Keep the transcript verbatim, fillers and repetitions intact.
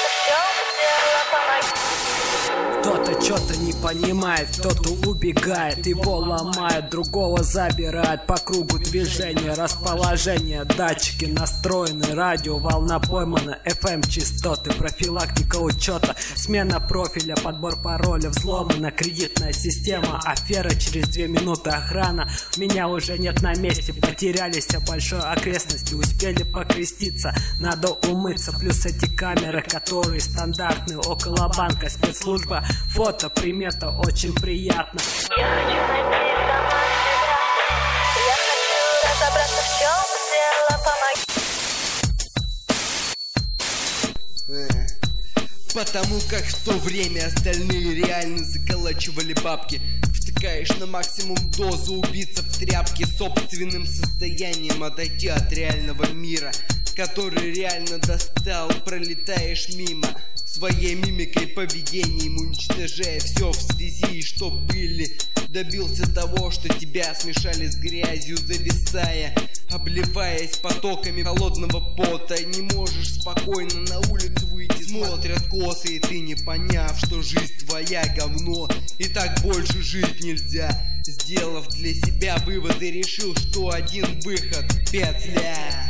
Кто-то что-то не понимает, кто-то убегает, его ломает, другого забирает. По кругу движения, расположение, датчики настроены, радиоволна поймана, эф эм частоты, профилактика учета, смена профиля, подбор пароля, взломана кредитная система, афера через две минуты, охрана. Меня уже нет на месте, потерялись в большой окрестности, успели покреститься, надо умыться. Плюс эти камеры, которые стандартные, около банка, спецслужба, фото, примета, очень приятно. Я хочу найти домашний брат. Я хочу разобраться, в чем дело, помоги. Потому как в то время остальные реально заколачивали бабки. Втыкаешь на максимум дозу, убиться в тряпке, собственным состоянием отойти от реального мира, который реально достал, пролетаешь мимо, своей мимикой, поведением уничтожая все в связи, что были. Добился того, что тебя смешали с грязью, зависая, обливаясь потоками холодного пота. Не можешь спокойно на улицу выйти, смотрят косы, и ты, не поняв, что жизнь твоя говно, и так больше жить нельзя. Сделав для себя выводы, решил, что один выход — петля.